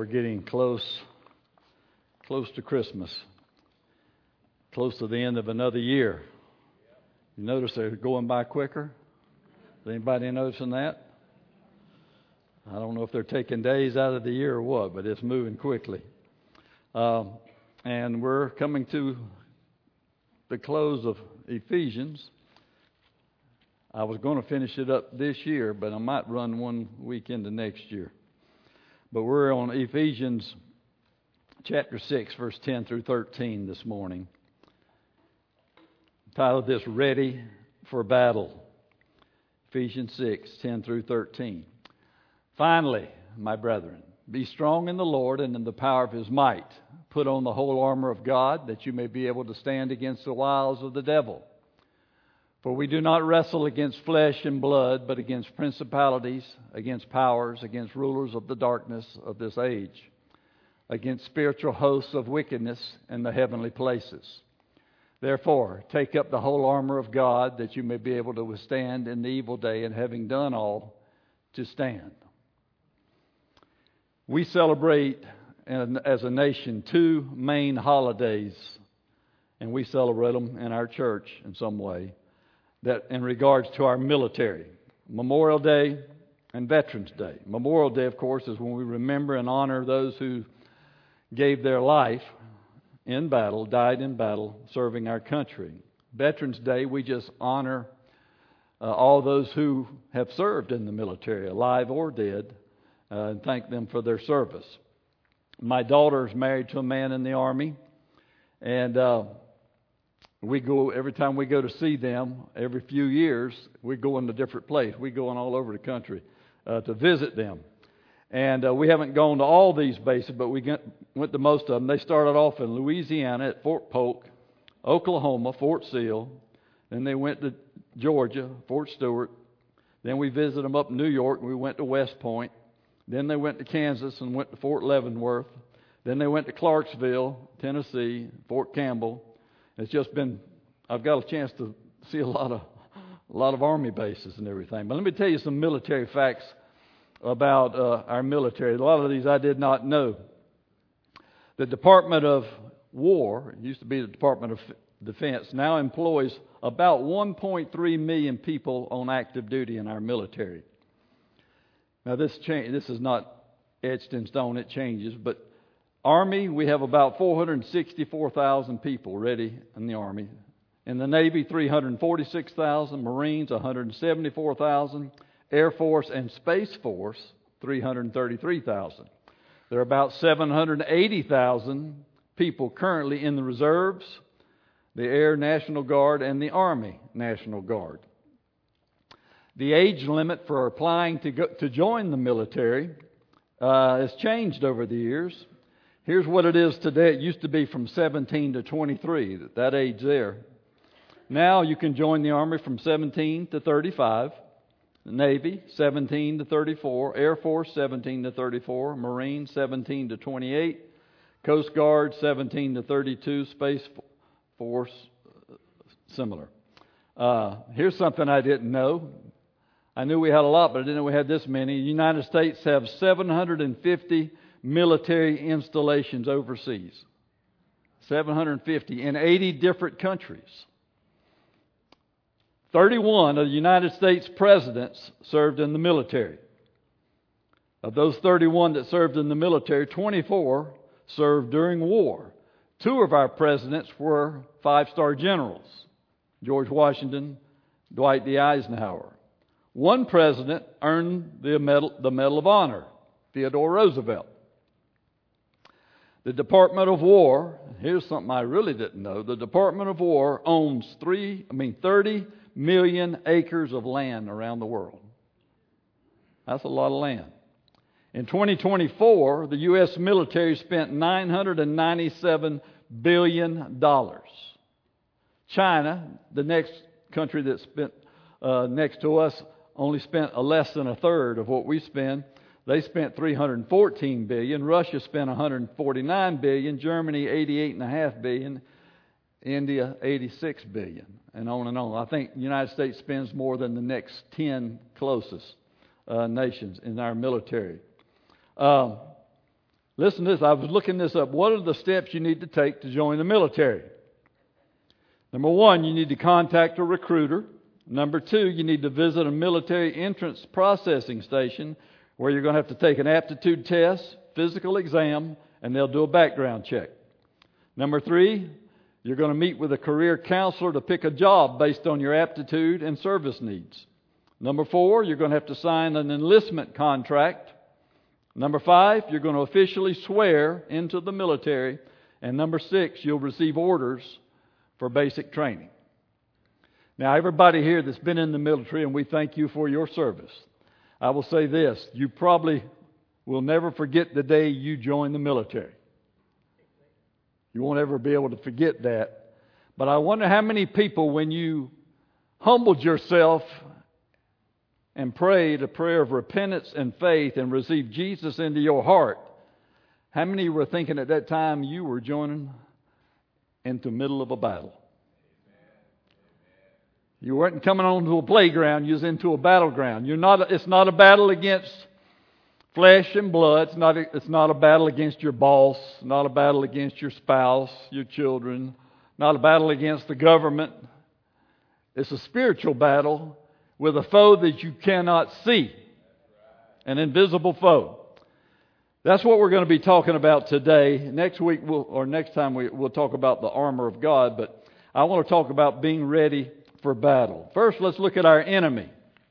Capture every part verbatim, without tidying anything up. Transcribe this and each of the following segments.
we're getting close, close to Christmas, close to the end of another year. You notice they're going by quicker? Is anybody noticing that? I don't know if they're taking days out of the year or what, but it's moving quickly. Um, and we're coming to the close of Ephesians. I was going to finish it up this year, but I might run one week into next year. But we're on Ephesians chapter six, verse ten through thirteen this morning. Titled this, Ready for Battle. Ephesians six, ten through thirteen. Finally, my brethren, be strong in the Lord and in the power of His might. Put on the whole armor of God, that you may be able to stand against the wiles of the devil. For we do not wrestle against flesh and blood, but against principalities, against powers, against rulers of the darkness of this age, against spiritual hosts of wickedness in the heavenly places. Therefore, take up the whole armor of God, that you may be able to withstand in the evil day, and having done all, to stand. We celebrate, as a nation, two main holidays, and we celebrate them in our church in some way, that in regards to our military. Memorial Day and Veterans Day. Memorial Day, of course, is when we remember and honor those who gave their life in battle, died in battle, serving our country. Veterans Day, we just honor uh, all those who have served in the military, alive or dead, uh, and thank them for their service. My daughter is married to a man in the Army, and uh, we go, every time we go to see them, every few years, we go in a different place. We go in all over the country uh, to visit them. And uh, we haven't gone to all these bases, but we get, went to most of them. They started off in Louisiana at Fort Polk, Oklahoma, Fort Sill. Then they went to Georgia, Fort Stewart. Then we visited them up in New York, and we went to West Point. Then they went to Kansas and went to Fort Leavenworth. Then they went to Clarksville, Tennessee, Fort Campbell. It's just been, I've got a chance to see a lot of a lot of Army bases and everything. But let me tell you some military facts about uh, our military. A lot of these I did not know. The Department of War, it used to be the Department of Defense, now employs about one point three million people on active duty in our military. Now this change, this is not etched in stone, it changes, but Army, we have about four hundred sixty-four thousand people ready in the Army. In the Navy, three hundred forty-six thousand. Marines, one hundred seventy-four thousand. Air Force and Space Force, three hundred thirty-three thousand. There are about seven hundred eighty thousand people currently in the reserves, the Air National Guard, and the Army National Guard. The age limit for applying to go, to join the military uh, has changed over the years. Here's what it is today. It used to be from seventeen to twenty-three, that age there. Now you can join the Army from seventeen to thirty-five, the Navy seventeen to thirty-four, Air Force seventeen to thirty-four, Marines seventeen to twenty-eight, Coast Guard seventeen to thirty-two, Space Force similar. Uh, here's something I didn't know. I knew we had a lot, but I didn't know we had this many. The United States have seven hundred fifty military installations overseas. seven hundred fifty in eighty different countries. thirty-one of the United States presidents served in the military. Of those thirty-one that served in the military, twenty-four served during war. Two of our presidents were five-star generals, George Washington, Dwight D. Eisenhower. One president earned the Medal, the Medal of Honor, Theodore Roosevelt. The Department of War, here's something I really didn't know. The Department of War owns three, I mean thirty million acres of land around the world. That's a lot of land. In twenty twenty-four, the U S military spent nine hundred ninety-seven billion dollars. China, the next country that spent uh, next to us, only spent a less than a third of what we spend. They spent three hundred fourteen billion dollars. Russia spent one hundred forty-nine billion dollars. Germany, eighty-eight point five billion dollars. India, eighty-six billion dollars. And on and on. I think the United States spends more than the next ten closest uh, nations in our military. Um, Listen to this. I was looking this up. What are the steps you need to take to join the military? Number one, you need to contact a recruiter. Number two, you need to visit a military entrance processing station where you're going to have to take an aptitude test, physical exam, and they'll do a background check. Number three, you're going to meet with a career counselor to pick a job based on your aptitude and service needs. Number four, you're going to have to sign an enlistment contract. Number five, you're going to officially swear into the military. And number six, you'll receive orders for basic training. Now, everybody here that's been in the military, and we thank you for your service. I will say this, you probably will never forget the day you joined the military. You won't ever be able to forget that. But I wonder how many people, when you humbled yourself and prayed a prayer of repentance and faith and received Jesus into your heart, how many were thinking at that time you were joining into the middle of a battle? You weren't coming onto a playground, you was into a battleground. You're not, it's not a battle against flesh and blood. It's not, a, it's not a battle against your boss, not a battle against your spouse, your children, not a battle against the government. It's a spiritual battle with a foe that you cannot see, an invisible foe. That's what we're going to be talking about today. Next week, we'll, or next time, we, we'll talk about the armor of God, but I want to talk about being ready for battle. First, let's look at our enemy.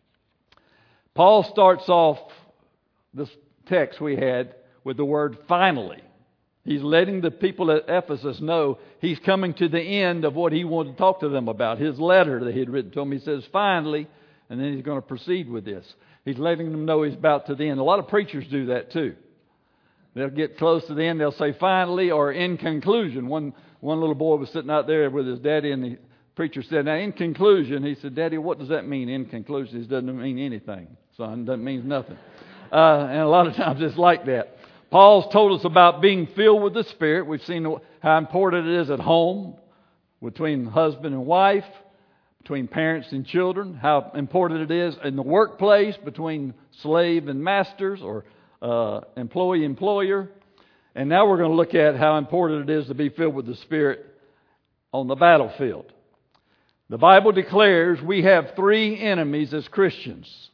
Paul starts off this text we had with the word finally. He's letting the people at Ephesus know he's coming to the end of what he wanted to talk to them about. His letter that he had written to them, he says finally, and then he's going to proceed with this. He's letting them know he's about to the end. A lot of preachers do that too. They'll get close to the end, they'll say finally or in conclusion. One, one little boy was sitting out there with his daddy, and the preacher said, now in conclusion, he said, Daddy, what does that mean in conclusion? It doesn't mean anything, son. It doesn't mean nothing. Uh, and a lot of times it's like that. Paul's told us about being filled with the Spirit. We've seen how important it is at home, between husband and wife, between parents and children, how important it is in the workplace, between slave and masters, or uh, employee-employer. And now we're going to look at how important it is to be filled with the Spirit on the battlefield. The Bible declares we have three enemies as Christians: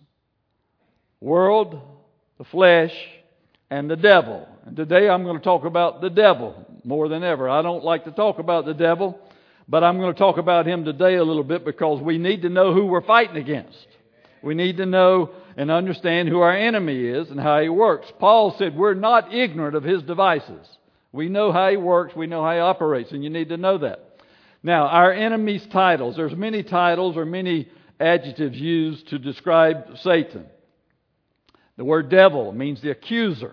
world, the flesh, and the devil. And today I'm going to talk about the devil more than ever. I don't like to talk about the devil, but I'm going to talk about him today a little bit because we need to know who we're fighting against. We need to know and understand who our enemy is and how he works. Paul said we're not ignorant of his devices. We know how he works. We know how he operates, and you need to know that. Now, our enemy's titles. There's many titles or many adjectives used to describe Satan. The word devil means the accuser.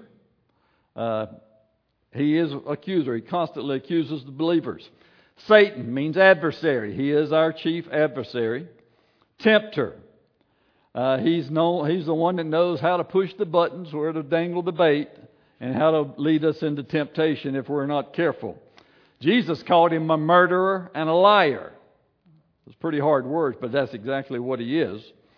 Uh, he is an accuser. He constantly accuses the believers. Satan means adversary. He is our chief adversary. Tempter. Uh, he's known, he's the one that knows how to push the buttons, where to dangle the bait, and how to lead us into temptation if we're not careful. Jesus called him a murderer and a liar. It's pretty hard words, but that's exactly what he is.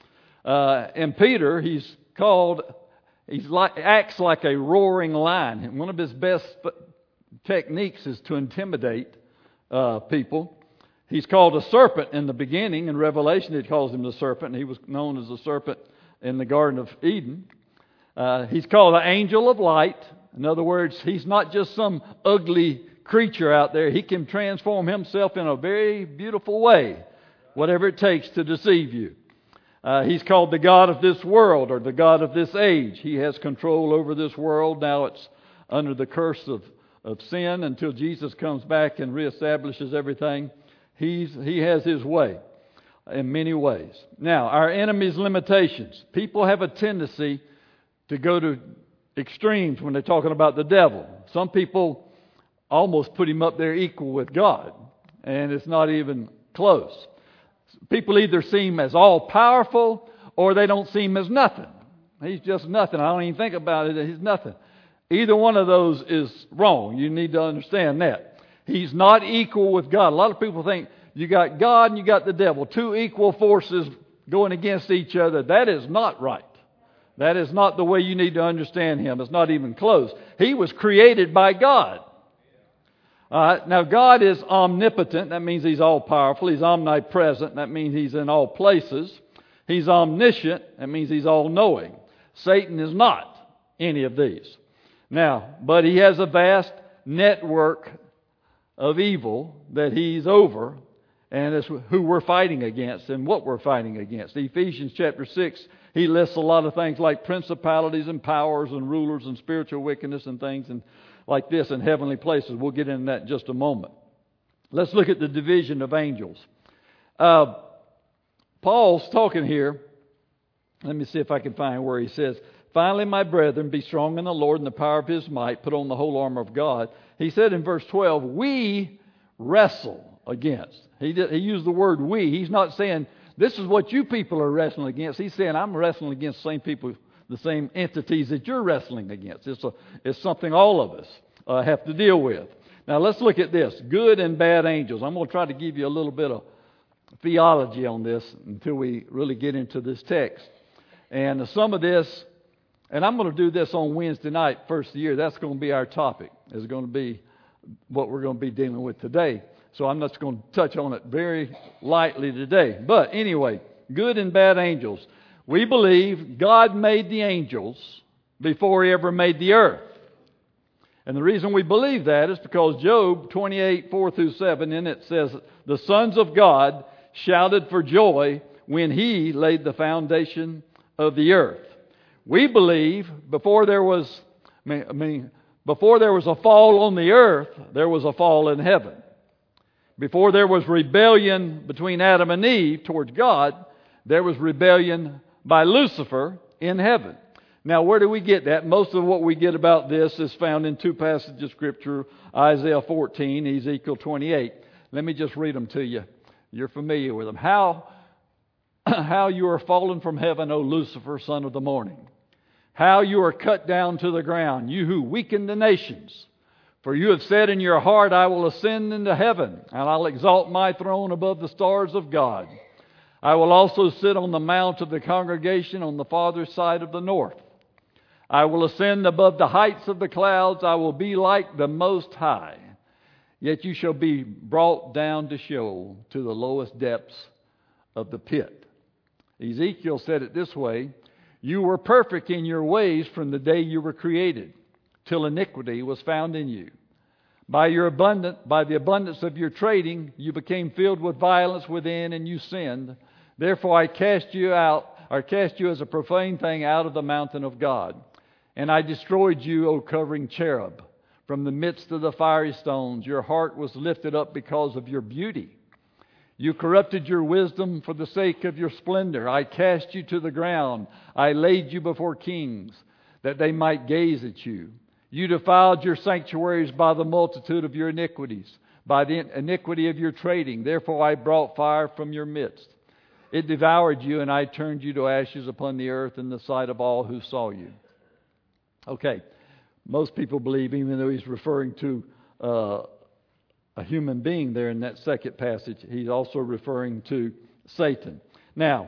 Uh, and Peter, he's called, he's like, acts like a roaring lion. And one of his best techniques is to intimidate uh, people. He's called a serpent in the beginning. In Revelation, it calls him the serpent. He was known as the serpent in the Garden of Eden. Uh, he's called the angel of light. In other words, he's not just some ugly creature out there. He can transform himself in a very beautiful way, whatever it takes to deceive you. Uh, he's called the God of this world, or the God of this age. He has control over this world. Now it's under the curse of, of sin until Jesus comes back and reestablishes everything. He's, he has his way in many ways. Now, our enemy's limitations. People have a tendency to go to extremes when they're talking about the devil. Some people almost put him up there equal with God, and it's not even close. People either see him as all-powerful or they don't see him as nothing. He's just nothing. I don't even think about it. He's nothing. Either one of those is wrong. You need to understand that. He's not equal with God. A lot of people think you got God and you got the devil, two equal forces going against each other. That is not right. That is not the way you need to understand Him. It's not even close. He was created by God. Uh, now, God is omnipotent. That means He's all-powerful. He's omnipresent. That means He's in all places. He's omniscient. That means He's all-knowing. Satan is not any of these. Now, but he has a vast network of evil that he's over, and it's who we're fighting against and what we're fighting against. Ephesians chapter six, he lists a lot of things like principalities and powers and rulers and spiritual wickedness and things and like this in heavenly places. We'll get into that in just a moment. Let's look at the division of angels. Uh, Paul's talking here. Let me see if I can find where he says, "Finally, my brethren, be strong in the Lord and the power of His might. Put on the whole armor of God." He said in verse twelve, "We wrestle against." He did, he used the word "we." He's not saying, this is what you people are wrestling against. He's saying, I'm wrestling against the same people, the same entities that you're wrestling against. It's, a, it's something all of us uh, have to deal with. Now, let's look at this. Good and bad angels. I'm going to try to give you a little bit of theology on this until we really get into this text. And some of this, and I'm going to do this on Wednesday night, first of the year. That's going to be our topic. It's going to be what we're going to be dealing with today. So I'm not going to touch on it very lightly today. But anyway, good and bad angels. We believe God made the angels before He ever made the earth. And the reason we believe that is because Job twenty-eight, four through seven, in it says, "The sons of God shouted for joy when He laid the foundation of the earth." We believe before there was, I mean, before there was a fall on the earth, there was a fall in heaven. Before there was rebellion between Adam and Eve towards God, there was rebellion by Lucifer in heaven. Now, where do we get that? Most of what we get about this is found in two passages of Scripture, Isaiah fourteen, Ezekiel twenty-eight. Let me just read them to you. You're familiar with them. How, how you are fallen from heaven, O Lucifer, son of the morning. How you are cut down to the ground, you who weaken the nations. For you have said in your heart, I will ascend into heaven, and I'll exalt my throne above the stars of God. I will also sit on the mount of the congregation on the farther side of the north. I will ascend above the heights of the clouds. I will be like the Most High. Yet you shall be brought down to Sheol, to the lowest depths of the pit. Ezekiel said it this way, "You were perfect in your ways from the day you were created, till iniquity was found in you. By your abundant, by the abundance of your trading, you became filled with violence within, and you sinned. Therefore I cast you out, or cast you as a profane thing out of the mountain of God. And I destroyed you, O covering cherub, from the midst of the fiery stones. Your heart was lifted up because of your beauty. You corrupted your wisdom for the sake of your splendor. I cast you to the ground. I laid you before kings, that they might gaze at you. You defiled your sanctuaries by the multitude of your iniquities, by the iniquity of your trading. Therefore I brought fire from your midst. It devoured you, and I turned you to ashes upon the earth in the sight of all who saw you." Okay, most people believe, even though he's referring to uh, a human being there in that second passage, he's also referring to Satan. Now,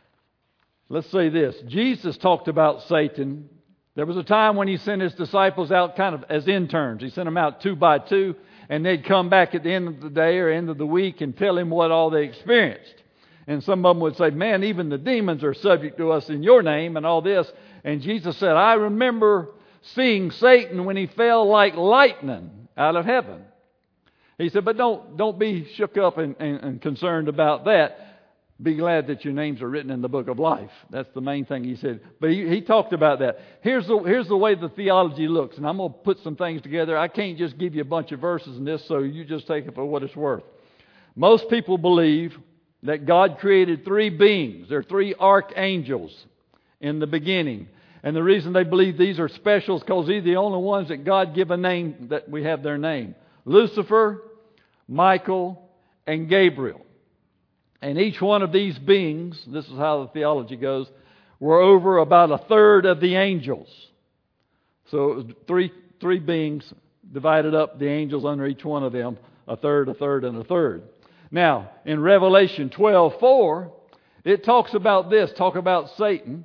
let's say this. Jesus talked about Satan. There was a time when He sent His disciples out kind of as interns. He sent them out two by two, and they'd come back at the end of the day or end of the week and tell Him what all they experienced. And some of them would say, "Man, even the demons are subject to us in your name," and all this. And Jesus said, "I remember seeing Satan when he fell like lightning out of heaven." He said, but don't, don't be shook up and, and, and concerned about that. Be glad that your names are written in the book of life. That's the main thing He said. But he, he talked about that. Here's the, here's the way the theology looks. And I'm going to put some things together. I can't just give you a bunch of verses in this, so you just take it for what it's worth. Most people believe that God created three beings. There are three archangels in the beginning. And the reason they believe these are special is because these are the only ones that God give a name that we have their name. Lucifer, Michael, and Gabriel. And each one of these beings, this is how the theology goes, were over about a third of the angels. So it was three, three beings divided up, the angels under each one of them, a third, a third, and a third. Now, in Revelation twelve four, it talks about this, talk about Satan.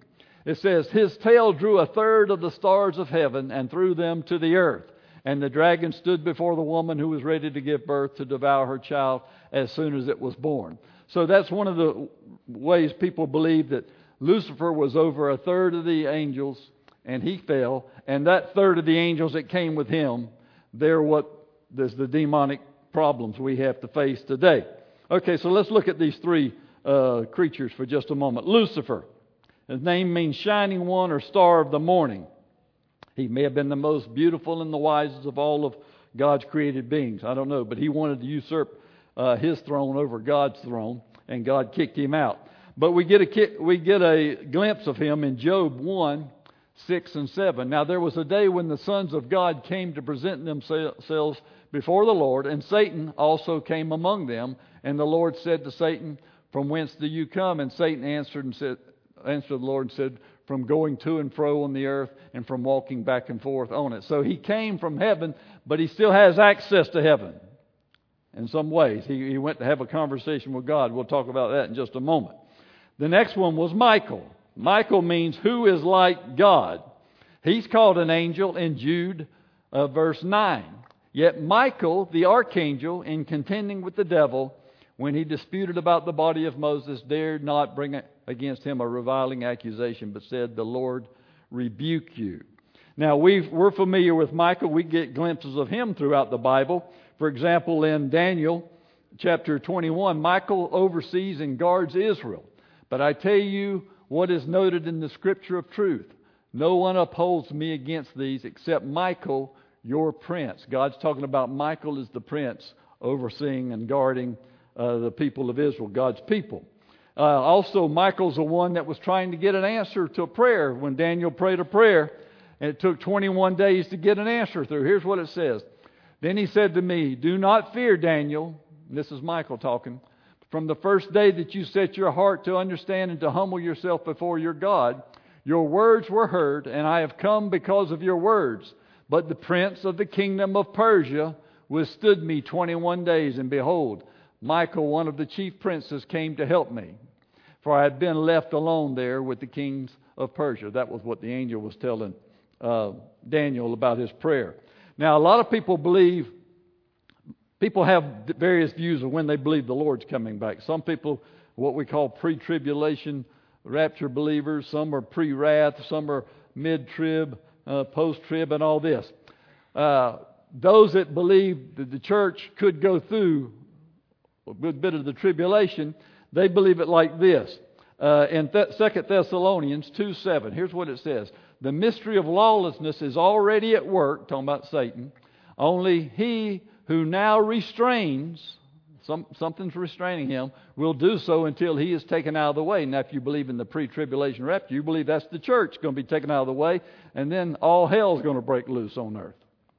It says, his tail drew a third of the stars of heaven and threw them to the earth. And the dragon stood before the woman who was ready to give birth to devour her child as soon as it was born. So that's one of the ways people believe that Lucifer was over a third of the angels and he fell. And that third of the angels that came with him, they're what there's the demonic problems we have to face today. Okay, so let's look at these three uh, creatures for just a moment. Lucifer. His name means shining one or star of the morning. He may have been the most beautiful and the wisest of all of God's created beings. I don't know, but he wanted to usurp uh, his throne over God's throne, and God kicked him out. But we get a we get a glimpse of him in Job one, six and seven. Now there was a day when the sons of God came to present themselves before the Lord, and Satan also came among them. And the Lord said to Satan, "From whence do you come?" And Satan answered and said, answered the Lord and said, "From going to and fro on the earth and from walking back and forth on it." So he came from heaven, but he still has access to heaven in some ways. He, he went to have a conversation with God. We'll talk about that in just a moment. The next one was Michael. Michael means who is like God. He's called an angel in Jude uh, verse nine. Yet Michael, the archangel, in contending with the devil, when he disputed about the body of Moses, dared not bring against him a reviling accusation, but said, "The Lord rebuke you." Now, we've, we're familiar with Michael. We get glimpses of him throughout the Bible. For example, in Daniel chapter twenty-one, Michael oversees and guards Israel. But I tell you what is noted in the Scripture of truth. No one upholds me against these except Michael, your prince. God's talking about Michael as the prince overseeing and guarding uh, the people of Israel, God's people. Uh, also, Michael's the one that was trying to get an answer to a prayer when Daniel prayed a prayer, and it took twenty-one days to get an answer through. Here's what it says. Then he said to me, "Do not fear, Daniel." And this is Michael talking. "From the first day that you set your heart to understand and to humble yourself before your God, your words were heard, and I have come because of your words. But the prince of the kingdom of Persia withstood me twenty-one days, and behold, Michael, one of the chief princes, came to help me. For I had been left alone there with the kings of Persia." That was what the angel was telling uh, Daniel about his prayer. Now, a lot of people believe, people have various views of when they believe the Lord's coming back. Some people, what we call pre-tribulation rapture believers. Some are pre-wrath. Some are mid-trib, uh, post-trib, and all this. Uh, those that believe that the church could go through a good bit of the tribulation, they believe it like this. Uh, in Th- Second Thessalonians two seven, here's what it says. "The mystery of lawlessness is already at work," talking about Satan. "Only he who now restrains," some, something's restraining him, "will do so until he is taken out of the way." Now, if you believe in the pre-tribulation rapture, you believe that's the church going to be taken out of the way, and then all hell's going to break loose on earth.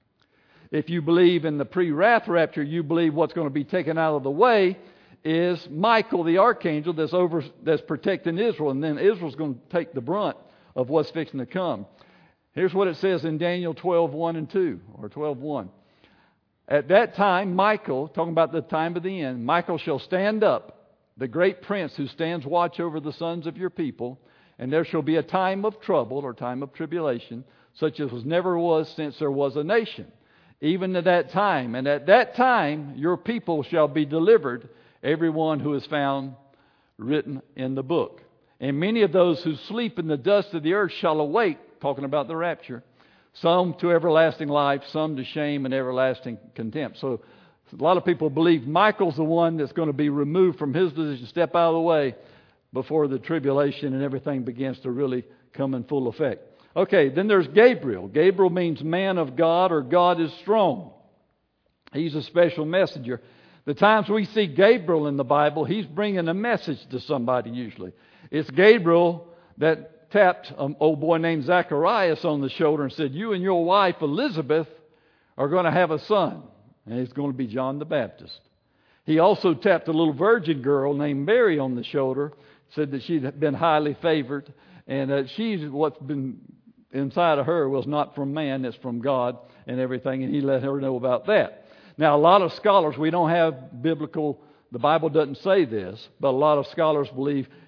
If you believe in the pre-wrath rapture, you believe what's going to be taken out of the way is Michael, the archangel, that's over, that's protecting Israel, and then Israel's going to take the brunt of what's fixing to come. Here's what it says in Daniel twelve one and two, or twelve one. "At that time, Michael," talking about the time of the end, "Michael shall stand up, the great prince who stands watch over the sons of your people, and there shall be a time of trouble," or time of tribulation, "such as was never was since there was a nation, even to that time. And at that time your people shall be delivered, everyone who is found written in the book. And many of those who sleep in the dust of the earth shall awake," talking about the rapture, "some to everlasting life, some to shame and everlasting contempt." So a lot of people believe Michael's the one that's going to be removed from his position, step out of the way before the tribulation and everything begins to really come in full effect. Okay, then there's Gabriel. Gabriel means man of God, or God is strong. He's a special messenger. The times we see Gabriel in the Bible, he's bringing a message to somebody usually. It's Gabriel that tapped an old boy named Zacharias on the shoulder and said, "You and your wife Elizabeth are going to have a son, and it's going to be John the Baptist." He also tapped a little virgin girl named Mary on the shoulder, said that she'd been highly favored, and that she's what's been inside of her was not from man, it's from God and everything, and he let her know about that. Now, a lot of scholars, we don't have biblical, the Bible doesn't say this, but a lot of scholars believe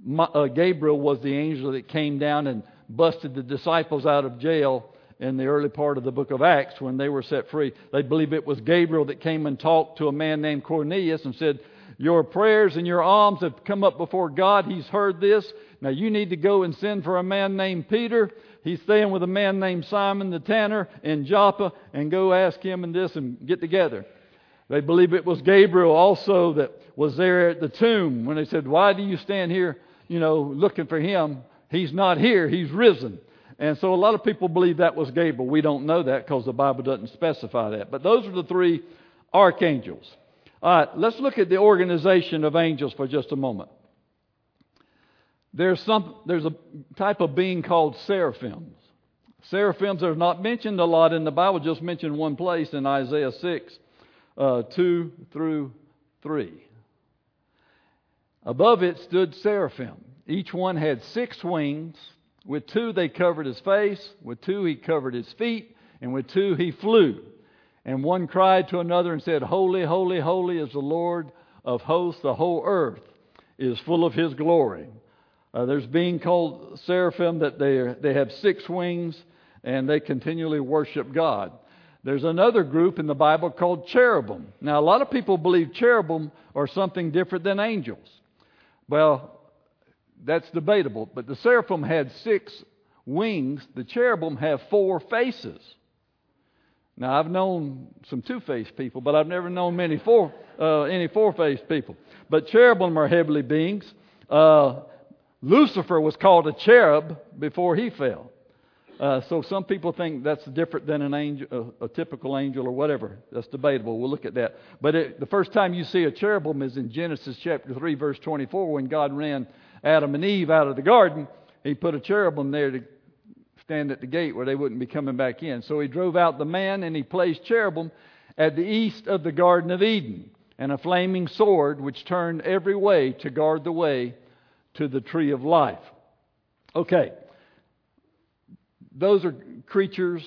uh, Gabriel was the angel that came down and busted the disciples out of jail in the early part of the book of Acts when they were set free. They believe it was Gabriel that came and talked to a man named Cornelius and said, your prayers and your alms have come up before God. He's heard this. Now you need to go and send for a man named Peter. He's staying with a man named Simon the tanner in Joppa, and go ask him and this and get together. They believe it was Gabriel also that was there at the tomb when they said, why do you stand here, you know, looking for him? He's not here. He's risen. And so a lot of people believe that was Gabriel. We don't know that because the Bible doesn't specify that. But those are the three archangels. All right, let's look at the organization of angels for just a moment. There's some. There's a type of being called seraphims. Seraphims are not mentioned a lot in the Bible, just mentioned one place in Isaiah six, uh, two through three. Above it stood seraphim. Each one had six wings. With two they covered his face, with two he covered his feet, and with two he flew. And one cried to another and said, holy, holy, holy is the Lord of hosts. The whole earth is full of His glory. Uh, there's being called seraphim that they are, they have six wings and they continually worship God. There's another group in the Bible called cherubim. Now, a lot of people believe cherubim are something different than angels. Well, that's debatable. But the seraphim had six wings. The cherubim have four faces. Now, I've known some two-faced people, but I've never known many four, uh, any four-faced people. But cherubim are heavenly beings. Uh, Lucifer was called a cherub before he fell. Uh, so some people think that's different than an angel, a, a typical angel or whatever. That's debatable. We'll look at that. But it, the first time you see a cherubim is in Genesis chapter three, verse twenty-four, when God ran Adam and Eve out of the garden. He put a cherubim there to stand at the gate where they wouldn't be coming back in. So He drove out the man, and He placed cherubim at the east of the Garden of Eden, and a flaming sword which turned every way to guard the way to the tree of life. Okay. Those are creatures,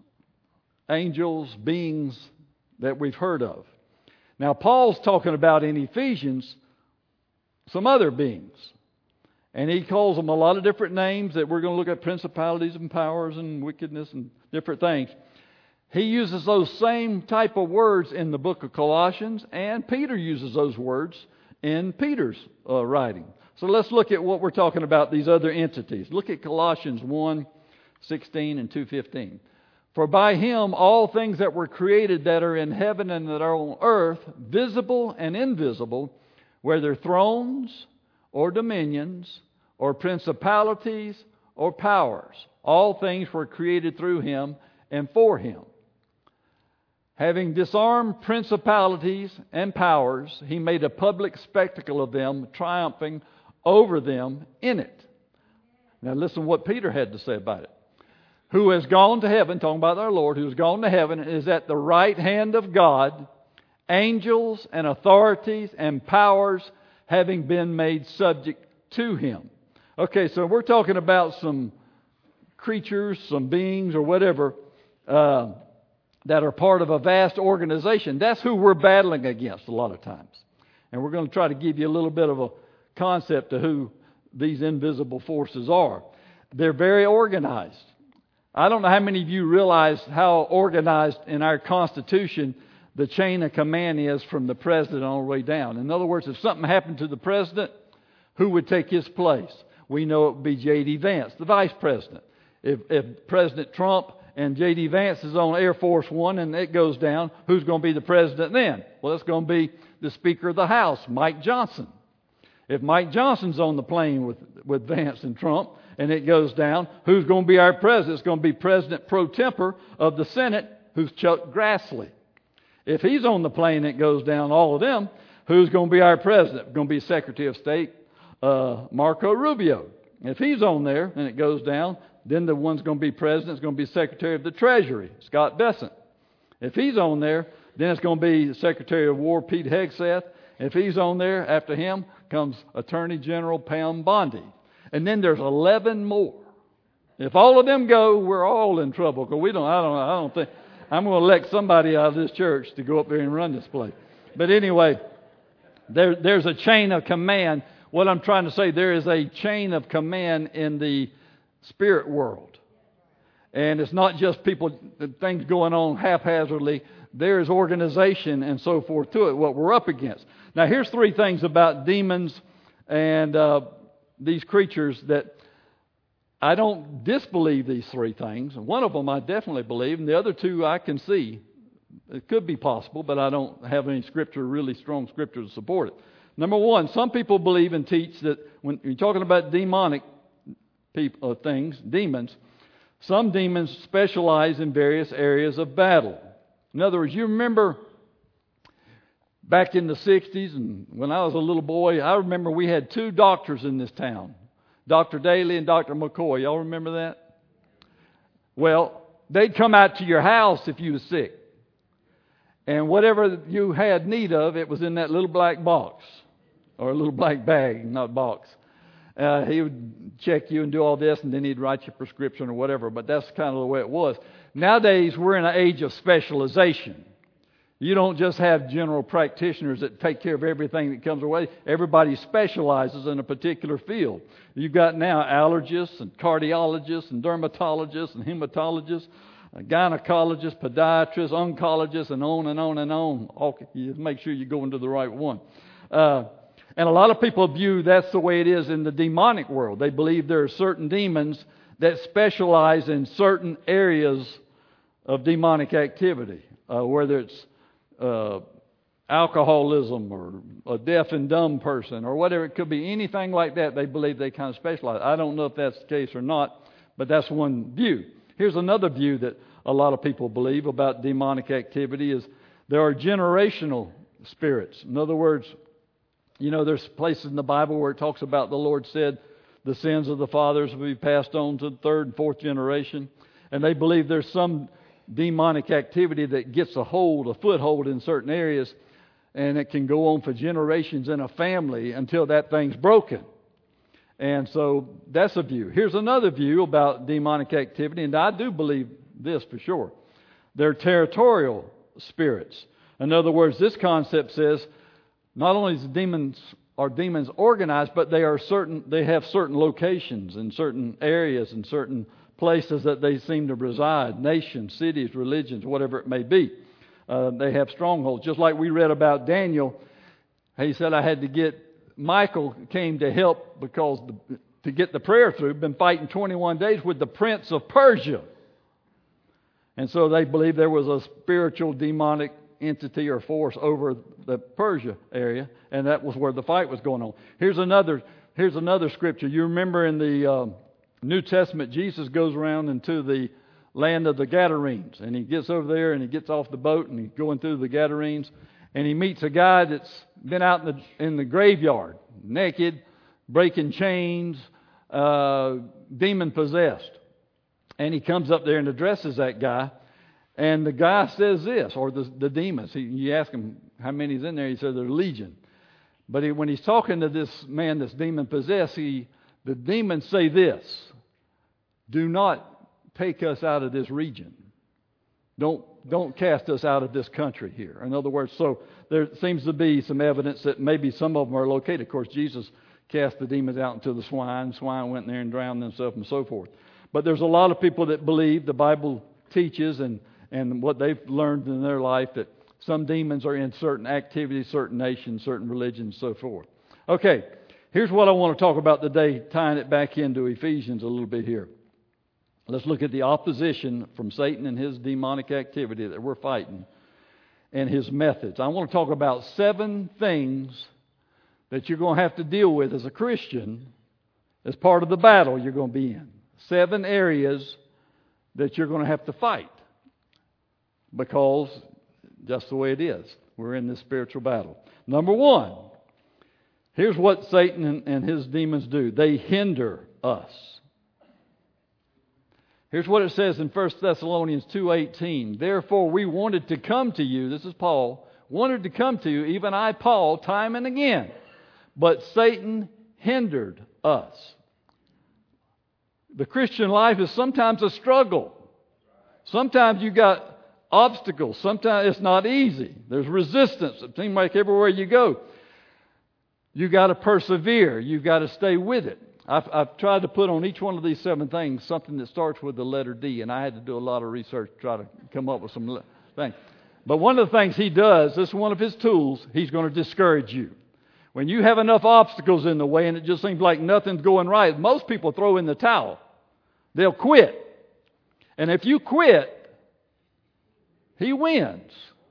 angels, beings that we've heard of. Now, Paul's talking about in Ephesians some other beings. And he calls them a lot of different names that we're going to look at, principalities and powers and wickedness and different things. He uses those same type of words in the book of Colossians, and Peter uses those words in Peter's uh, writing. So let's look at what we're talking about, these other entities. Look at Colossians one sixteen and two fifteen. For by Him all things that were created that are in heaven and that are on earth, visible and invisible, whether thrones or dominions or principalities or powers, all things were created through Him and for Him. Having disarmed principalities and powers, He made a public spectacle of them, triumphing over them in it. Now listen what Peter had to say about it. Who has gone to heaven, talking about our Lord, who has gone to heaven, is at the right hand of God, angels and authorities and powers having been made subject to Him. Okay, so we're talking about some creatures, some beings or whatever, uh, that are part of a vast organization. That's who we're battling against a lot of times. And we're going to try to give you a little bit of a concept of who these invisible forces are. They're very organized. I don't know how many of you realize how organized in our Constitution the chain of command is from the president all the way down. In other words, if something happened to the president, who would take his place? We know it would be J D Vance, the vice president. If, if President Trump and J D Vance is on Air Force One and it goes down, who's going to be the president then? Well, it's going to be the Speaker of the House, Mike Johnson. If Mike Johnson's on the plane with, with Vance and Trump and it goes down, who's going to be our president? It's going to be President pro tempore of the Senate, who's Chuck Grassley. If he's on the plane and it goes down, all of them, who's going to be our president? It's going to be Secretary of State uh, Marco Rubio. If he's on there and it goes down, then the one's going to be president is going to be Secretary of the Treasury, Scott Bessent. If he's on there, then it's going to be Secretary of War, Pete Hegseth. If he's on there, after him comes Attorney General Pam Bondi. And then there's eleven more. If all of them go, we're all in trouble. Because we don't, I don't, I don't think, I'm going to elect somebody out of this church to go up there and run this place. But anyway, there, there's a chain of command what I'm trying to say, there is a chain of command in the spirit world. And it's not just people, things going on haphazardly. There is organization and so forth to it, what we're up against. Now, here's three things about demons and uh, these creatures that I don't disbelieve these three things. One of them I definitely believe, and the other two I can see. It could be possible, but I don't have any scripture, really strong scripture to support it. Number one, some people believe and teach that when you're talking about demonic people, uh, things, demons, some demons specialize in various areas of battle. In other words, you remember back in the sixties, and when I was a little boy, I remember we had two doctors in this town, Doctor Daly and Doctor McCoy. Y'all remember that? Well, they'd come out to your house if you were sick. And whatever you had need of, it was in that little black box, or a little black bag, not box. Uh, he would check you and do all this, and then he'd write you a prescription or whatever. But that's kind of the way it was. Nowadays, we're in an age of specialization. You don't just have general practitioners that take care of everything that comes our way. Everybody specializes in a particular field. You've got now allergists and cardiologists and dermatologists and hematologists, gynecologists, podiatrists, oncologists, and on and on and on. Okay, you make sure you go into the right one. Uh, and a lot of people view that's the way it is in the demonic world. They believe there are certain demons that specialize in certain areas of demonic activity, uh, whether it's uh, alcoholism or a deaf and dumb person or whatever it could be, anything like that. They believe they kind of specialize. I don't know if that's the case or not, but that's one view. Here's another view that a lot of people believe about demonic activity is there are generational spirits. In other words, you know, there's places in the Bible where it talks about the Lord said the sins of the fathers will be passed on to the third and fourth generation. And they believe there's some demonic activity that gets a hold, a foothold in certain areas, and it can go on for generations in a family until that thing's broken. And so that's a view. Here's another view about demonic activity, and I do believe this for sure. They're territorial spirits. In other words, this concept says not only is demons are demons organized, but they are certain. They have certain locations in certain areas and certain places that they seem to reside. Nations, cities, religions, whatever it may be. Uh, they have strongholds. Just like we read about Daniel, he said, "I had to get." Michael came to help because the, to get the prayer through. Been fighting twenty-one days with the prince of Persia, and so they believe there was a spiritual demonic entity or force over the Persia area, and that was where the fight was going on. Here's another. Here's another scripture. You remember in the uh, New Testament, Jesus goes around into the land of the Gadarenes, and he gets over there and he gets off the boat and he's going through the Gadarenes. And he meets a guy that's been out in the in the graveyard, naked, breaking chains, uh, demon possessed. And he comes up there and addresses that guy. And the guy says this, or the, the demons. He, you ask him how many's in there. He says there's legion. But he, when he's talking to this man that's demon possessed, he the demons say this: "Do not take us out of this region. Don't don't cast us out of this country here." In other words, so there seems to be some evidence that maybe some of them are located. Of course, Jesus cast the demons out into the swine. Swine went in there and drowned themselves and so forth. But there's a lot of people that believe the Bible teaches and, and what they've learned in their life that some demons are in certain activities, certain nations, certain religions, so forth. Okay, here's what I want to talk about today, tying it back into Ephesians a little bit here. Let's look at the opposition from Satan and his demonic activity that we're fighting and his methods. I want to talk about seven things that you're going to have to deal with as a Christian as part of the battle you're going to be in. Seven areas that you're going to have to fight because just the way it is. We're in this spiritual battle. Number one, here's what Satan and his demons do. They hinder us. Here's what it says in First Thessalonians two eighteen. "Therefore we wanted to come to you," this is Paul, "wanted to come to you, even I, Paul, time and again. But Satan hindered us." The Christian life is sometimes a struggle. Sometimes you got obstacles. Sometimes it's not easy. There's resistance. It seems like everywhere you go. You got to persevere. You've got to stay with it. I've, I've tried to put on each one of these seven things something that starts with the letter D, and I had to do a lot of research to try to come up with some things. But one of the things he does, this is one of his tools, he's going to discourage you. When you have enough obstacles in the way and it just seems like nothing's going right, most people throw in the towel. They'll quit. And if you quit, he wins.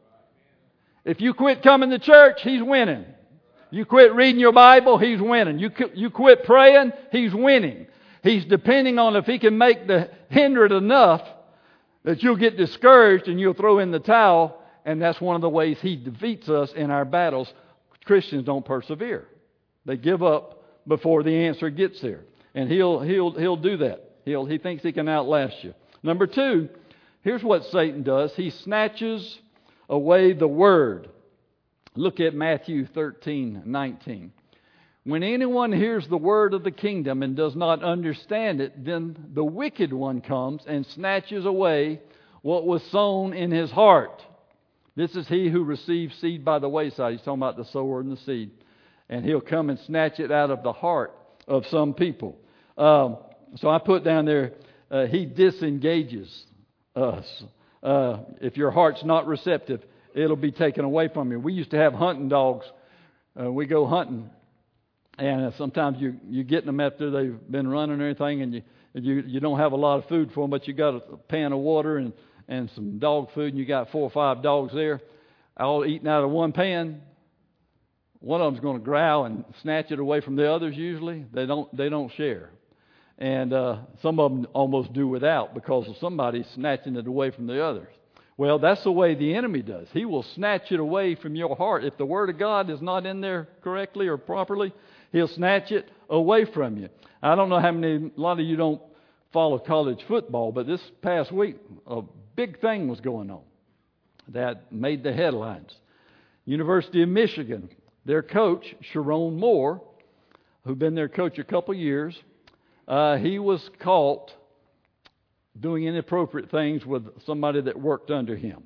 If you quit coming to church, he's winning. You quit reading your Bible, he's winning. You you quit praying, he's winning. He's depending on if he can make the hinder it enough that you'll get discouraged and you'll throw in the towel. And that's one of the ways he defeats us in our battles. Christians don't persevere. They give up before the answer gets there. And he'll he'll he'll do that. He'll he thinks he can outlast you. Number two, here's what Satan does. He snatches away the word. Look at Matthew thirteen nineteen. When anyone hears the word of the kingdom and does not understand it, then the wicked one comes and snatches away what was sown in his heart. This is he who receives seed by the wayside. He's talking about the sower and the seed. And he'll come and snatch it out of the heart of some people. Um, so I put down there, uh, he disengages us. Uh, if your heart's not receptive, it'll be taken away from you. We used to have hunting dogs. Uh, we go hunting. And uh, sometimes you, you're getting them after they've been running or anything. And you, you, you don't have a lot of food for them, but you got a pan of water and and some dog food, and you got four or five dogs there, all eating out of one pan. One of them's going to growl and snatch it away from the others. Usually, they don't. They don't share, and uh, some of them almost do without because of somebody snatching it away from the others. Well, that's the way the enemy does. He will snatch it away from your heart. If the Word of God is not in there correctly or properly, he'll snatch it away from you. I don't know how many. A lot of you don't follow college football, but this past week, a big thing was going on that made the headlines. University of Michigan, their coach, Sharon Moore, who'd been their coach a couple years, uh, he was caught doing inappropriate things with somebody that worked under him,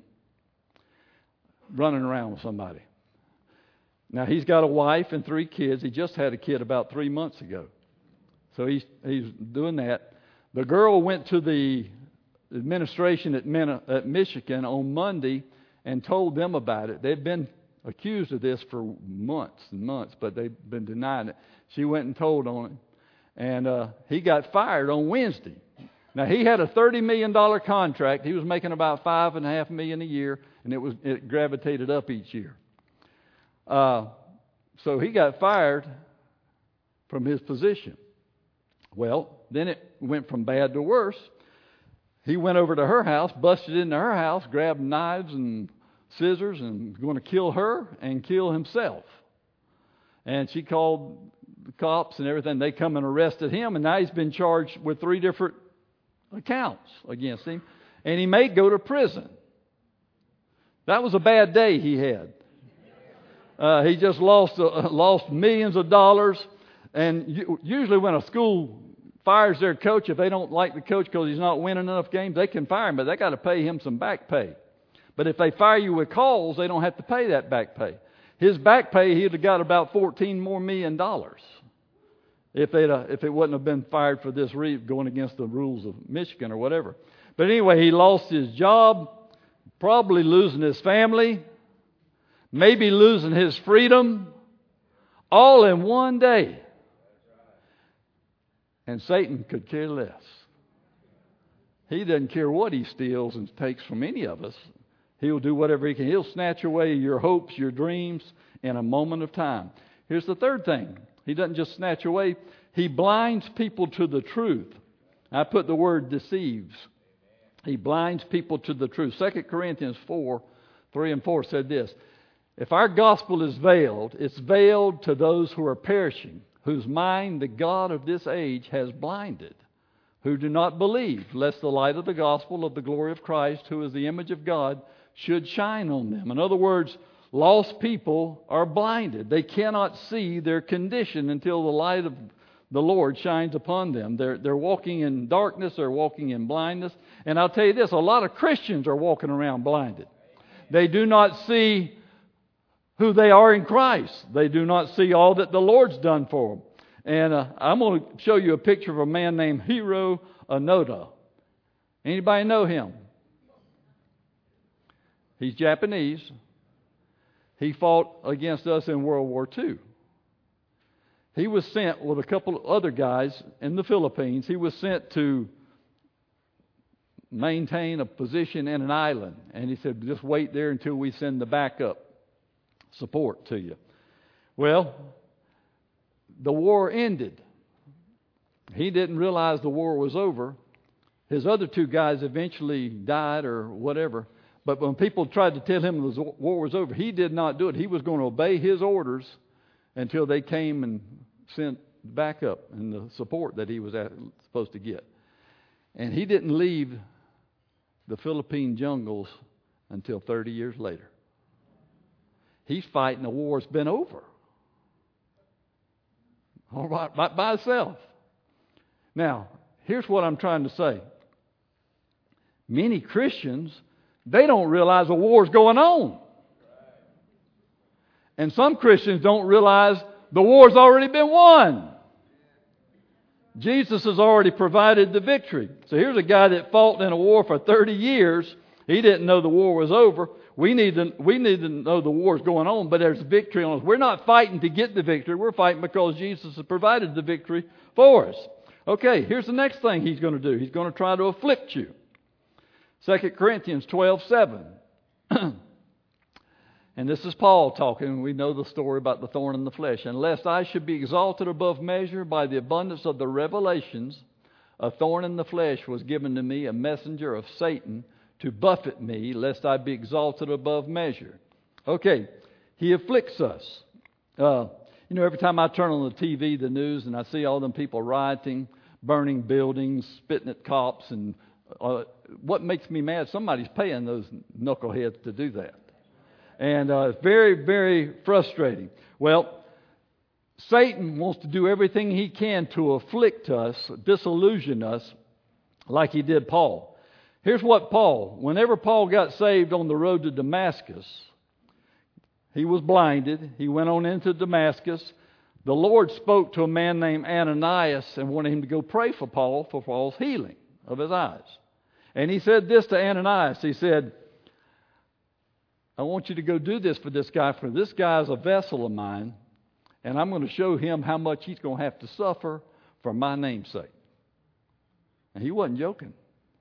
running around with somebody. Now, he's got a wife and three kids. He just had a kid about three months ago. So he's, he's doing that. The girl went to the administration at, Min- at Michigan on Monday and told them about it. They've been accused of this for months and months, but they've been denying it. She went and told on it, and uh, he got fired on Wednesday. Now, he had a thirty million dollars contract. He was making about five and a half million a year, and it was it gravitated up each year. Uh, so he got fired from his position. Well, then it went from bad to worse. He went over to her house, busted into her house, grabbed knives and scissors and was going to kill her and kill himself. And she called the cops and everything. They come and arrested him, and now he's been charged with three different accounts against him. And he may go to prison. That was a bad day he had. Uh, he just lost uh, lost millions of dollars. And usually when a school fires their coach, if they don't like the coach because he's not winning enough games, they can fire him, but they got to pay him some back pay. But if they fire you with cause, they don't have to pay that back pay. His back pay, he'd have got about fourteen more million dollars if they uh, if it wouldn't have been fired for this reason, going against the rules of Michigan or whatever. But anyway, he lost his job, probably losing his family, maybe losing his freedom, all in one day. And Satan could care less. He doesn't care what he steals and takes from any of us. He'll do whatever he can. He'll snatch away your hopes, your dreams in a moment of time. Here's the third thing. He doesn't just snatch away. He blinds people to the truth. I put the word deceives. He blinds people to the truth. Second Corinthians four, three and four said this. If our gospel is veiled, it's veiled to those who are perishing, whose mind the God of this age has blinded, who do not believe, lest the light of the gospel of the glory of Christ, who is the image of God, should shine on them. In other words, lost people are blinded. They cannot see their condition until the light of the Lord shines upon them. They're, they're walking in darkness, they're walking in blindness. And I'll tell you this, a lot of Christians are walking around blinded. They do not see who they are in Christ. They do not see all that the Lord's done for them. And uh, I'm going to show you a picture of a man named Hiro Onoda. Anybody know him? He's Japanese. He fought against us in World War Two. He was sent with a couple of other guys in the Philippines. He was sent to maintain a position in an island. And he said, just wait there until we send the backup support to you. Well, the war ended. He didn't realize the war was over. His other two guys eventually died or whatever. But when people tried to tell him the war was over, he did not do it. He was going to obey his orders until they came and sent backup and the support that he was at, supposed to get. And he didn't leave the Philippine jungles until thirty years later. He's fighting a war that's been over. All right, by, by itself. Now, here's what I'm trying to say. Many Christians, they don't realize a war's going on. And some Christians don't realize the war's already been won. Jesus has already provided the victory. So here's a guy that fought in a war for thirty years. He didn't know the war was over. We need to, we need to know the war's going on, but there's victory on us. We're not fighting to get the victory. We're fighting because Jesus has provided the victory for us. Okay, here's the next thing he's going to do. He's going to try to afflict you. Second Corinthians twelve seven. And this is Paul talking. We know the story about the thorn in the flesh. Unless I should be exalted above measure by the abundance of the revelations, a thorn in the flesh was given to me, a messenger of Satan, to buffet me, lest I be exalted above measure. Okay, he afflicts us. Uh, you know, every time I turn on the T V, the news, and I see all them people rioting, burning buildings, spitting at cops, and uh, what makes me mad, somebody's paying those knuckleheads to do that. And uh, it's very, very frustrating. Well, Satan wants to do everything he can to afflict us, disillusion us, like he did Paul. Here's what Paul, whenever Paul got saved on the road to Damascus, he was blinded. He went on into Damascus. The Lord spoke to a man named Ananias and wanted him to go pray for Paul for Paul's healing of his eyes. And he said this to Ananias. He said, I want you to go do this for this guy, for this guy is a vessel of mine, and I'm going to show him how much he's going to have to suffer for my name's sake. And he wasn't joking.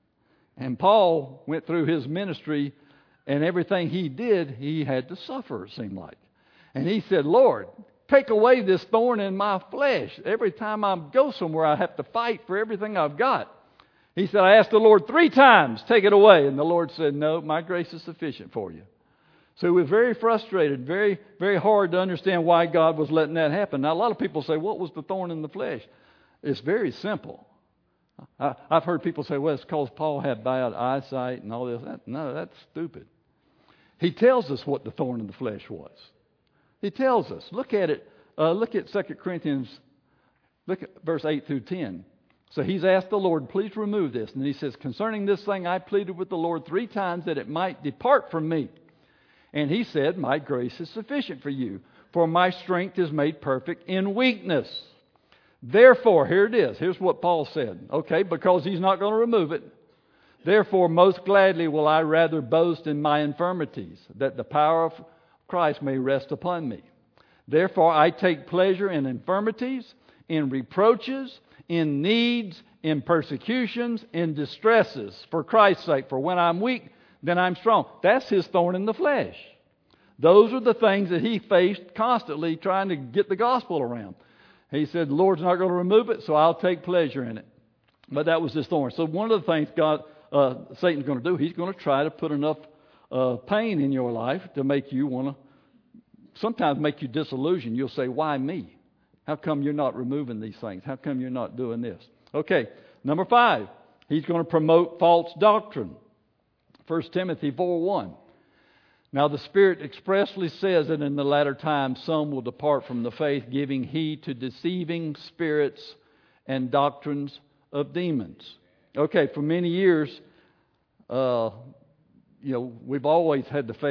And Paul went through his ministry, and everything he did, he had to suffer, it seemed like. And he said, Lord, take away this thorn in my flesh. Every time I go somewhere, I have to fight for everything I've got. He said, I asked the Lord three times, take it away. And the Lord said, no, my grace is sufficient for you. So he was very frustrated, very, very hard to understand why God was letting that happen. Now, a lot of people say, what was the thorn in the flesh? It's very simple. I, I've heard people say, well, it's because Paul had bad eyesight and all this. That, no, that's stupid. He tells us what the thorn in the flesh was. He tells us. Look at it. Uh, look at Second Corinthians, look at verse eight through ten. So he's asked the Lord, please remove this. And he says, concerning this thing, I pleaded with the Lord three times that it might depart from me. And he said, my grace is sufficient for you, for my strength is made perfect in weakness. Therefore, here it is. Here's what Paul said. Okay, because he's not going to remove it. Therefore, most gladly will I rather boast in my infirmities, that the power of Christ may rest upon me. Therefore, I take pleasure in infirmities, in reproaches, in needs, in persecutions, in distresses, for Christ's sake. For when I'm weak, then I'm strong. That's his thorn in the flesh. Those are the things that he faced constantly trying to get the gospel around. He said, the Lord's not going to remove it, so I'll take pleasure in it. But that was his thorn. So one of the things God, uh, Satan's going to do, he's going to try to put enough uh, pain in your life to make you want to, sometimes make you disillusioned. You'll say, why me? How come you're not removing these things? How come you're not doing this? Okay, number five, he's going to promote false doctrine. First Timothy four one. Now the Spirit expressly says that in the latter times some will depart from the faith, giving heed to deceiving spirits and doctrines of demons. Okay, for many years, uh, you know, we've always had to face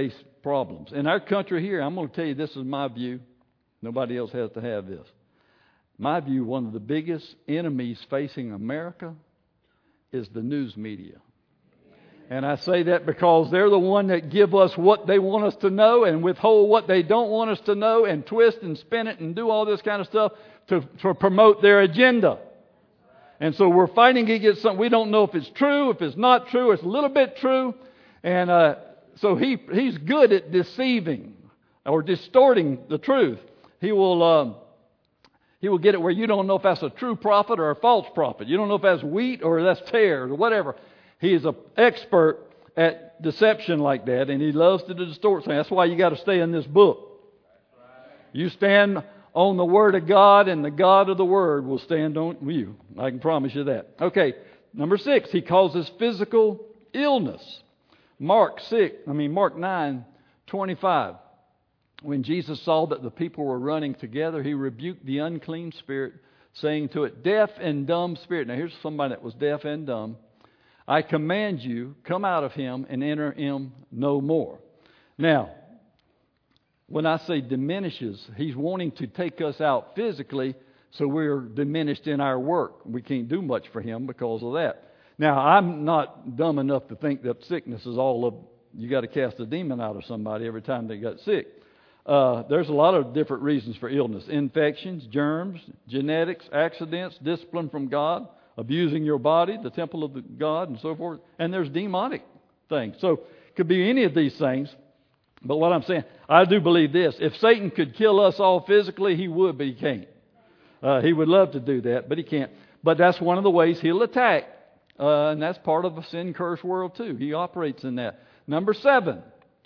problems. In our country here, I'm going to tell you, this is my view. Nobody else has to have this. My view, one of the biggest enemies facing America is the news media. And I say that because they're the one that give us what they want us to know and withhold what they don't want us to know and twist and spin it and do all this kind of stuff to, to promote their agenda. And so we're fighting against something. We don't know if it's true, if it's not true, it's a little bit true. And uh, so he he's good at deceiving or distorting the truth. He will um, he will get it where you don't know if that's a true prophet or a false prophet. You don't know if that's wheat or that's tares or whatever. He is an expert at deception like that, and he loves to distort things. That's why you got to stay in this book. You stand on the Word of God, and the God of the Word will stand on you. I can promise you that. Okay, number six, he causes physical illness. Mark six, I mean Mark nine, twenty-five. When Jesus saw that the people were running together, he rebuked the unclean spirit, saying to it, "Deaf and dumb spirit." Now here's somebody that was deaf and dumb. "I command you, come out of him and enter him no more." Now, when I say diminishes, he's wanting to take us out physically, so we're diminished in our work. We can't do much for him because of that. Now, I'm not dumb enough to think that sickness is all of, you got to cast a demon out of somebody every time they got sick. Uh, there's a lot of different reasons for illness. Infections, germs, genetics, accidents, discipline from God, abusing your body, the temple of the God, and so forth. And there's demonic things. So it could be any of these things. But what I'm saying, I do believe this. If Satan could kill us all physically, he would, but he can't. Uh, he would love to do that, but he can't. But that's one of the ways he'll attack. Uh, and that's part of a sin-cursed world too. He operates in that. Number seven,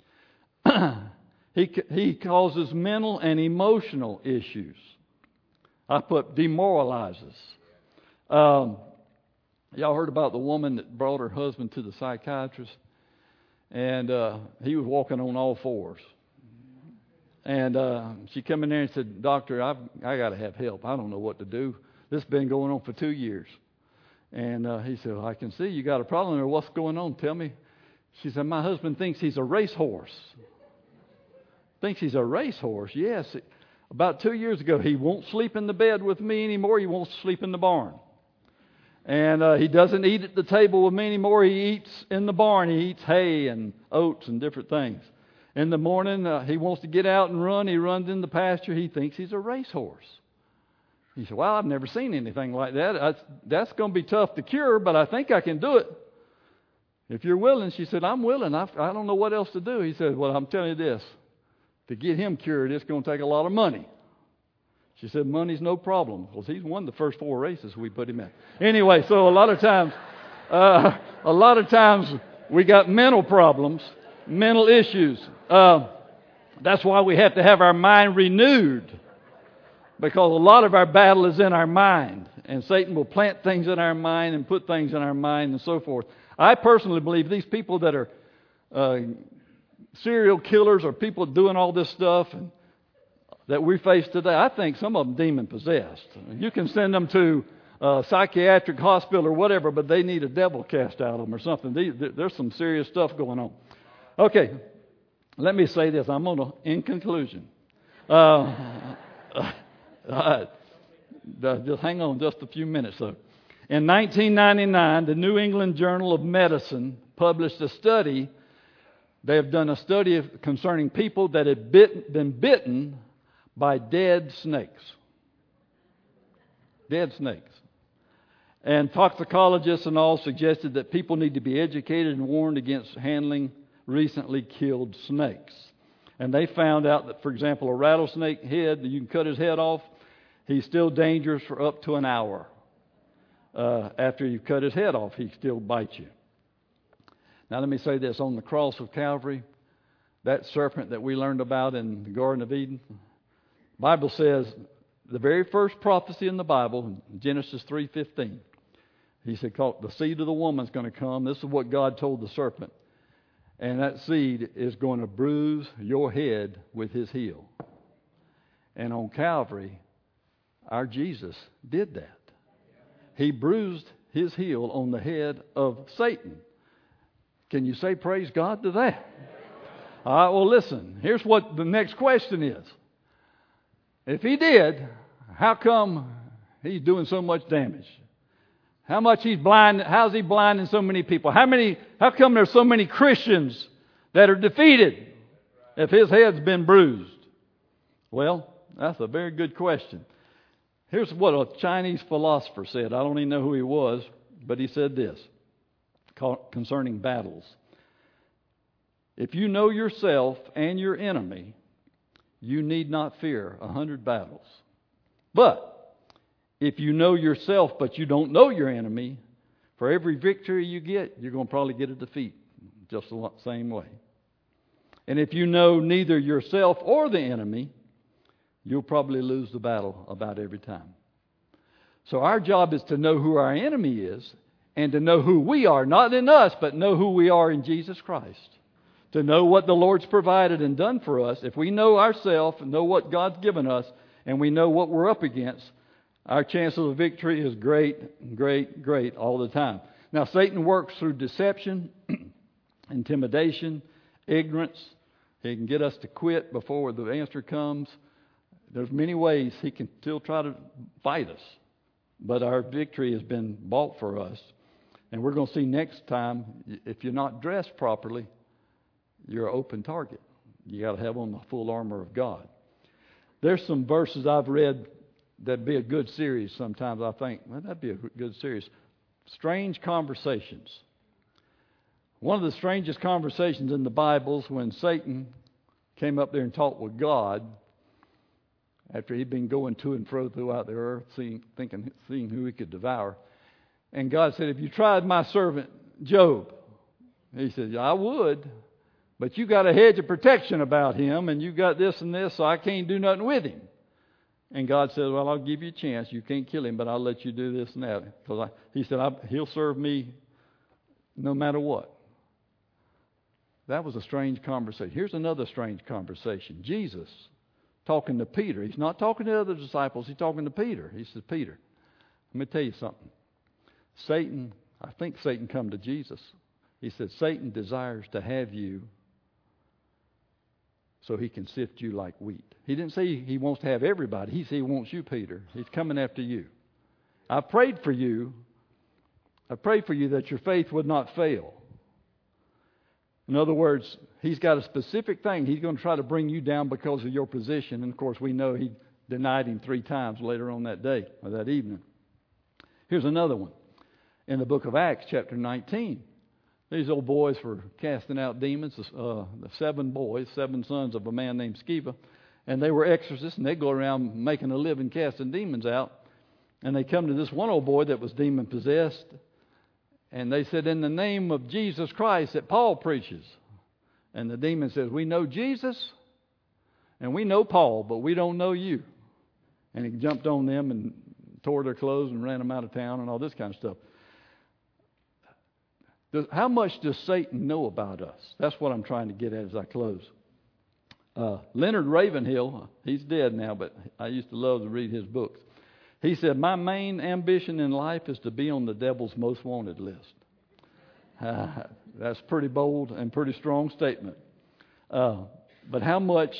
he, he causes mental and emotional issues. I put demoralizes. Um, y'all heard about the woman that brought her husband to the psychiatrist, and uh, he was walking on all fours. And uh, she came in there and said, "Doctor, I've, I got to have help. I don't know what to do. This has been going on for two years." And uh, he said, "Well, I can see you got a problem there. What's going on? Tell me." She said, "My husband thinks he's a racehorse." Thinks he's a racehorse? Yes. About two years ago, he won't sleep in the bed with me anymore. He won't sleep in the barn. And uh, he doesn't eat at the table with me anymore. He eats in the barn. He eats hay and oats and different things. In the morning, uh, he wants to get out and run. He runs in the pasture. He thinks he's a racehorse. He said, "Well, I've never seen anything like that. That's, that's going to be tough to cure, but I think I can do it. If you're willing." She said, "I'm willing. I, I don't know what else to do." He said, "Well, I'm telling you this. To get him cured, it's going to take a lot of money." She said, "Money's no problem," because he's won the first four races we put him in. Anyway, so a lot of times, uh, a lot of times we got mental problems, mental issues. Uh, that's why we have to have our mind renewed, because a lot of our battle is in our mind, and Satan will plant things in our mind and put things in our mind and so forth. I personally believe these people that are uh, serial killers or people doing all this stuff and that we face today, I think some of them demon possessed. You can send them to a psychiatric hospital or whatever, but they need a devil cast out of them or something. There's some serious stuff going on. Okay, let me say this. I'm going to, in conclusion, uh, uh, just hang on just a few minutes though. In nineteen ninety-nine, the New England Journal of Medicine published a study. They have done a study of, concerning people that had bit, been bitten by dead snakes. Dead snakes. And toxicologists and all suggested that people need to be educated and warned against handling recently killed snakes. And they found out that, for example, a rattlesnake head, you can cut his head off, he's still dangerous for up to an hour. Uh, after you cut his head off, he still bites you. Now let me say this. On the cross of Calvary, that serpent that we learned about in the Garden of Eden, the Bible says, the very first prophecy in the Bible, Genesis three fifteen, he said, the seed of the woman is going to come. This is what God told the serpent. And that seed is going to bruise your head with his heel. And on Calvary, our Jesus did that. He bruised his heel on the head of Satan. Can you say praise God to that? All right, well, listen. Here's what the next question is. If he did, how come he's doing so much damage? How much he's blind? How's he blinding so many people? How many? How come there's so many Christians that are defeated if his head's been bruised? Well, that's a very good question. Here's what a Chinese philosopher said. I don't even know who he was, but he said this concerning battles. If you know yourself and your enemy, you need not fear a hundred battles. But if you know yourself but you don't know your enemy, for every victory you get, you're going to probably get a defeat just the same way. And if you know neither yourself or the enemy, you'll probably lose the battle about every time. So our job is to know who our enemy is and to know who we are, not in us, but know who we are in Jesus Christ. To know what the Lord's provided and done for us. If we know ourselves and know what God's given us and we know what we're up against, our chances of victory is great, great, great all the time. Now, Satan works through deception, intimidation, ignorance. He can get us to quit before the answer comes. There's many ways he can still try to fight us. But our victory has been bought for us. And we're going to see next time, if you're not dressed properly, you're an open target. You got to have on the full armor of God. There's some verses I've read that'd be a good series sometimes. I think, well, that'd be a good series. Strange conversations. One of the strangest conversations in the Bible is when Satan came up there and talked with God after he'd been going to and fro throughout the earth, seeing, thinking, seeing who he could devour. And God said, if you tried my servant Job, he said, I would, but you got a hedge of protection about him, and you got this and this, so I can't do nothing with him. And God said, well, I'll give you a chance. You can't kill him, but I'll let you do this and that. Because I, he said, I, he'll serve me no matter what. That was a strange conversation. Here's another strange conversation. Jesus talking to Peter. He's not talking to other disciples. He's talking to Peter. He says, Peter, let me tell you something. Satan, I think Satan come to Jesus. He said, Satan desires to have you so he can sift you like wheat. He didn't say he wants to have everybody. He said he wants you, Peter. He's coming after you. I prayed for you. I prayed for you that your faith would not fail. In other words, he's got a specific thing. He's going to try to bring you down because of your position. And, of course, we know he denied him three times later on that day or that evening. Here's another one. In the book of Acts, chapter nineteen, these old boys were casting out demons, uh, the seven boys, seven sons of a man named Sceva. And they were exorcists, and they go around making a living casting demons out. And they come to this one old boy that was demon-possessed. And they said, in the name of Jesus Christ that Paul preaches. And the demon says, we know Jesus and we know Paul, but we don't know you. And he jumped on them and tore their clothes and ran them out of town and all this kind of stuff. How much does Satan know about us? That's what I'm trying to get at as I close. Uh, Leonard Ravenhill, he's dead now, but I used to love to read his books. He said, my main ambition in life is to be on the devil's most wanted list. Uh, that's pretty bold and pretty strong statement. Uh, but how much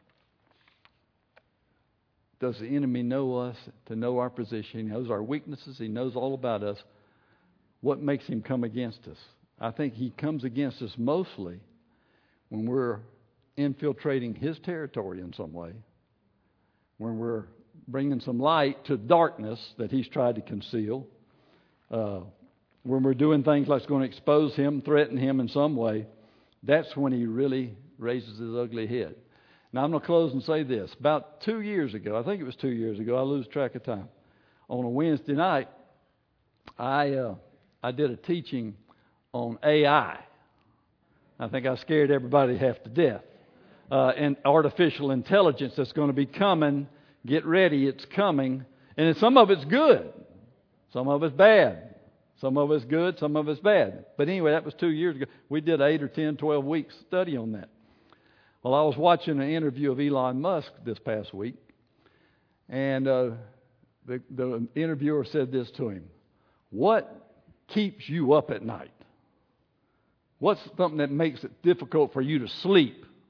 does the enemy know us, to know our position? He knows our weaknesses. He knows all about us. What makes him come against us? I think he comes against us mostly when we're infiltrating his territory in some way, when we're bringing some light to darkness that he's tried to conceal, uh, when we're doing things like going to expose him, threaten him in some way. That's when he really raises his ugly head. Now I'm going to close and say this. About two years ago, I think it was two years ago, I lose track of time, on a Wednesday night, I uh, I did a teaching on A I. I think I scared everybody half to death. Uh, and artificial intelligence that's going to be coming. Get ready, it's coming. And some of it's good. Some of it's bad. Some of it's good, some of it's bad. But anyway, that was two years ago. We did eight or ten, twelve weeks study on that. Well, I was watching an interview of Elon Musk this past week. And uh, the, the interviewer said this to him. What keeps you up at night? What's something that makes it difficult for you to sleep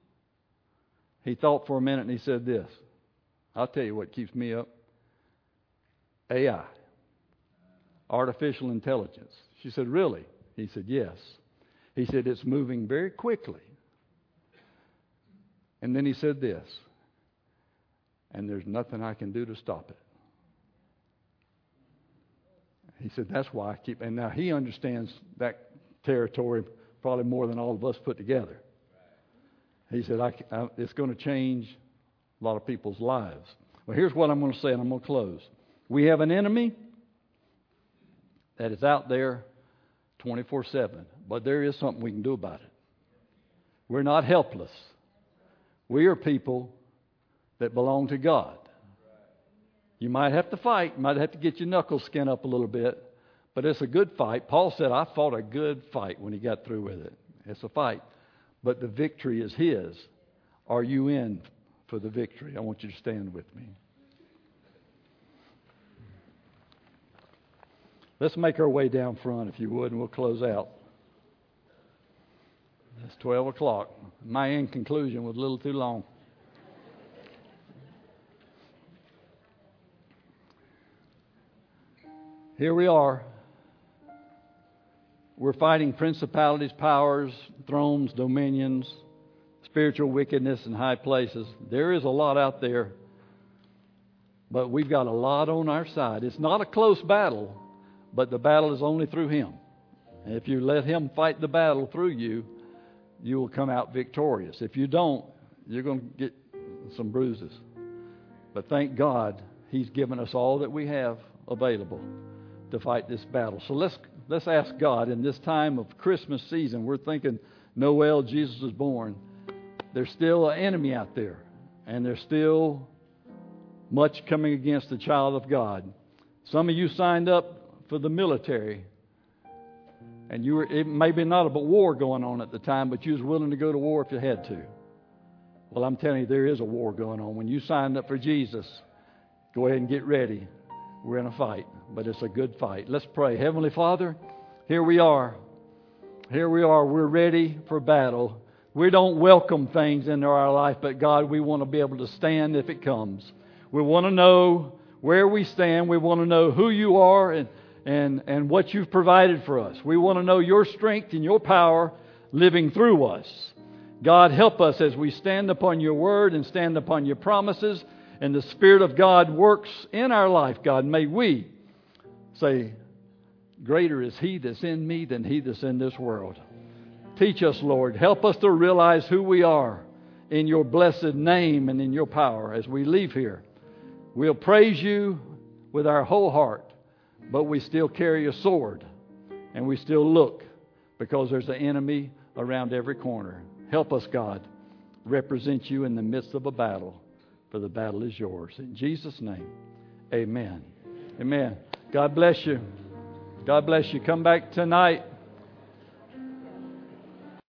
He thought for a minute and he said this. I'll tell you what keeps me up. A I. Artificial intelligence. She said, really? He said, yes. He said, it's moving very quickly. And then he said this. And there's nothing I can do to stop it. He said, that's why I keep... And now he understands that territory probably more than all of us put together. He said, I, I, it's going to change a lot of people's lives. Well, here's what I'm going to say, and I'm going to close. We have an enemy that is out there twenty-four seven, but there is something we can do about it. We're not helpless. We are people that belong to God. You might have to fight. You might have to get your knuckles skinned up a little bit. But it's a good fight. Paul said, I fought a good fight when he got through with it. It's a fight. But the victory is his. Are you in for the victory? I want you to stand with me. Let's make our way down front, if you would, and we'll close out. It's twelve o'clock. My in conclusion was a little too long. Here we are. We're fighting principalities, powers, thrones, dominions, spiritual wickedness in high places. There is a lot out there, but we've got a lot on our side. It's not a close battle, but the battle is only through Him. And if you let Him fight the battle through you, you will come out victorious. If you don't, you're going to get some bruises. But thank God He's given us all that we have available to fight this battle. So let's let's ask God in this time of Christmas season. We're thinking Noel, Jesus was born. There's still an enemy out there, and there's still much coming against the child of God. Some of you signed up for the military, and you were it maybe not a war going on at the time, but you was willing to go to war if you had to. Well, I'm telling you, there is a war going on. When you signed up for Jesus, go ahead and get ready. We're in a fight, but it's a good fight. Let's pray. Heavenly Father, here we are. Here we are. We're ready for battle. We don't welcome things into our life, but God, we want to be able to stand if it comes. We want to know where we stand. We want to know who you are and, and, and what you've provided for us. We want to know your strength and your power living through us. God, help us as we stand upon your word and stand upon your promises, and the Spirit of God works in our life, God. May we say, greater is He that's in me than he that's in this world. Teach us, Lord. Help us to realize who we are in your blessed name and in your power as we leave here. We'll praise you with our whole heart, but we still carry a sword and we still look because there's an enemy around every corner. Help us, God, represent you in the midst of a battle, for the battle is yours. In Jesus' name, amen. Amen. God bless you. God bless you. Come back tonight.